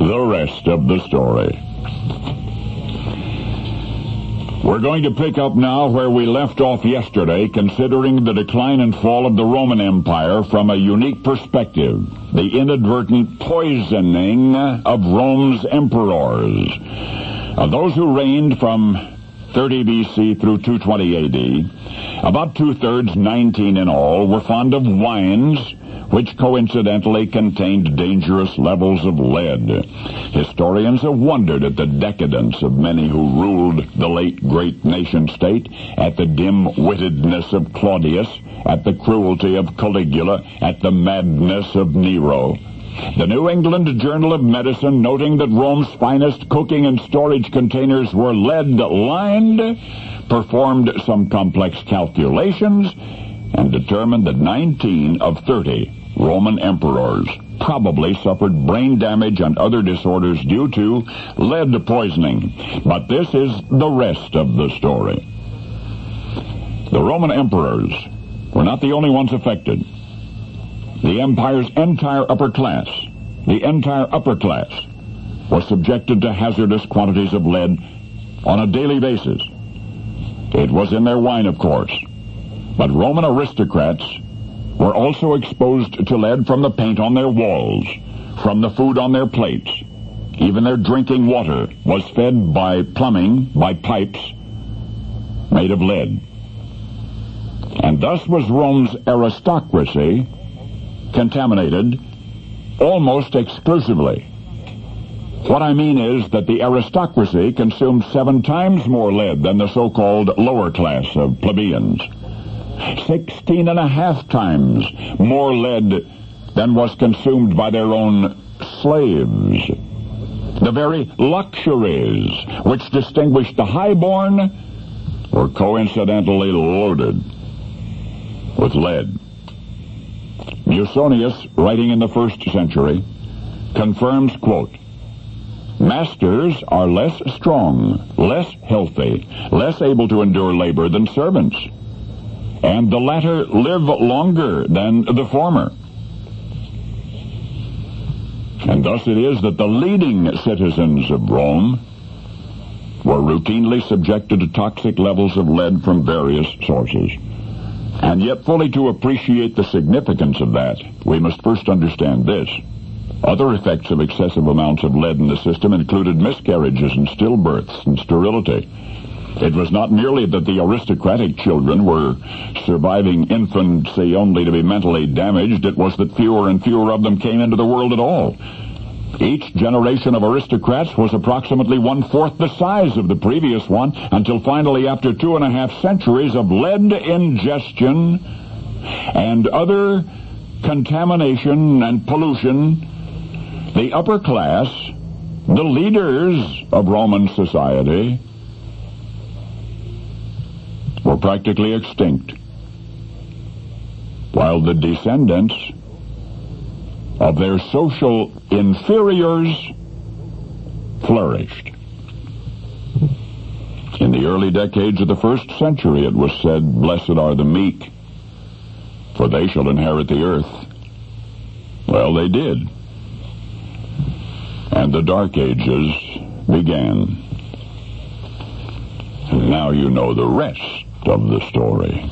the rest of the story. We're going to pick up now where we left off yesterday, considering the decline and fall of the Roman Empire from a unique perspective, the inadvertent poisoning of Rome's emperors. Those who reigned from 30 B.C. through 220 A.D., about two-thirds, 19 in all, were fond of wines, which coincidentally contained dangerous levels of lead. Historians have wondered at the decadence of many who ruled the late great nation-state, at the dim-wittedness of Claudius, at the cruelty of Caligula, at the madness of Nero. The New England Journal of Medicine, noting that Rome's finest cooking and storage containers were lead-lined, performed some complex calculations and determined that 19 of 30 Roman emperors probably suffered brain damage and other disorders due to lead poisoning. But this is the rest of the story. The Roman emperors were not the only ones affected. The empire's entire upper class, was subjected to hazardous quantities of lead on a daily basis. It was in their wine, of course. But Roman aristocrats were also exposed to lead from the paint on their walls, from the food on their plates. Even their drinking water was fed by plumbing, by pipes made of lead. And thus was Rome's aristocracy contaminated almost exclusively. What I mean is that the aristocracy consumed 7 times more lead than the so-called lower class of plebeians. 16.5 times more lead than was consumed by their own slaves. The very luxuries which distinguished the highborn were coincidentally loaded with lead. Musonius, writing in the 1st century, confirms, quote, "Masters are less strong, less healthy, less able to endure labor than servants, and the latter live longer than the former." And thus it is that the leading citizens of Rome were routinely subjected to toxic levels of lead from various sources. And yet, fully to appreciate the significance of that, we must first understand this. Other effects of excessive amounts of lead in the system included miscarriages and stillbirths and sterility. It was not merely that the aristocratic children were surviving infancy only to be mentally damaged, it was that fewer and fewer of them came into the world at all. Each generation of aristocrats was approximately 1/4 the size of the previous one, until finally, after 2.5 centuries of lead ingestion and other contamination and pollution, the upper class, the leaders of Roman society, were practically extinct, while the descendants of their social inferiors flourished. In the early decades of the 1st century, it was said, "Blessed are the meek, for they shall inherit the earth." Well, they did. And the Dark Ages began. And now you know the rest of the story.